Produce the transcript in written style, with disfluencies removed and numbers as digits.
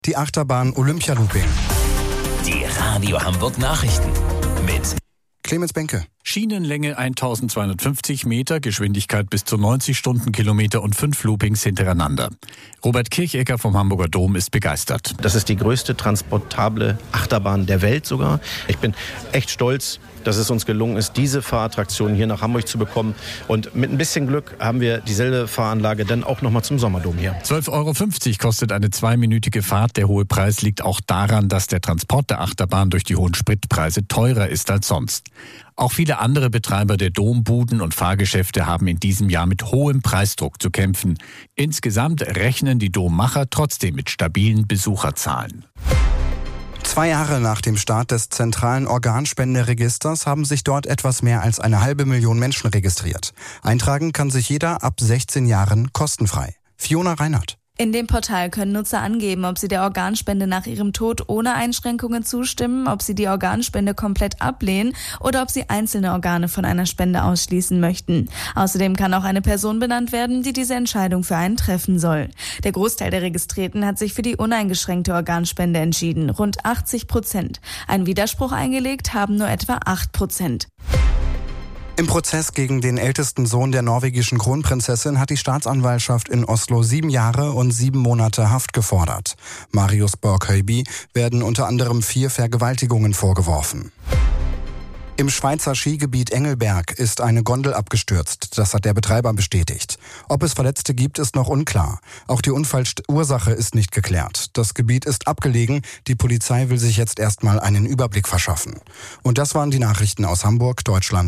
Die Achterbahn Olympialooping. Die Radio Hamburg Nachrichten mit Clemens Benke. Schienenlänge 1250 Meter, Geschwindigkeit bis zu 90 Stundenkilometer und 5 Loopings hintereinander. Robert Kirchecker vom Hamburger Dom ist begeistert. Das ist die größte transportable Achterbahn der Welt sogar. Ich bin echt stolz, dass es uns gelungen ist, diese Fahrattraktion hier nach Hamburg zu bekommen. Und mit ein bisschen Glück haben wir dieselbe Fahranlage dann auch nochmal zum Sommerdom hier. 12,50 € kostet eine 2-minütige Fahrt. Der hohe Preis liegt auch daran, dass der Transport der Achterbahn durch die hohen Spritpreise teurer ist als sonst. Auch viele andere Betreiber der Dombuden und Fahrgeschäfte haben in diesem Jahr mit hohem Preisdruck zu kämpfen. Insgesamt rechnen die Dommacher trotzdem mit stabilen Besucherzahlen. 2 Jahre nach dem Start des zentralen Organspenderegisters haben sich dort etwas mehr als 500.000 Menschen registriert. Eintragen kann sich jeder ab 16 Jahren kostenfrei. Fiona Reinhardt. In dem Portal können Nutzer angeben, ob sie der Organspende nach ihrem Tod ohne Einschränkungen zustimmen, ob sie die Organspende komplett ablehnen oder ob sie einzelne Organe von einer Spende ausschließen möchten. Außerdem kann auch eine Person benannt werden, die diese Entscheidung für einen treffen soll. Der Großteil der Registrierten hat sich für die uneingeschränkte Organspende entschieden, rund 80%. Einen Widerspruch eingelegt haben nur etwa 8%. Im Prozess gegen den ältesten Sohn der norwegischen Kronprinzessin hat die Staatsanwaltschaft in Oslo 7 Jahre und 7 Monate Haft gefordert. Marius Borg-Høiby werden unter anderem 4 Vergewaltigungen vorgeworfen. Im Schweizer Skigebiet Engelberg ist eine Gondel abgestürzt. Das hat der Betreiber bestätigt. Ob es Verletzte gibt, ist noch unklar. Auch die Unfallursache ist nicht geklärt. Das Gebiet ist abgelegen. Die Polizei will sich jetzt erstmal einen Überblick verschaffen. Und das waren die Nachrichten aus Hamburg, Deutschland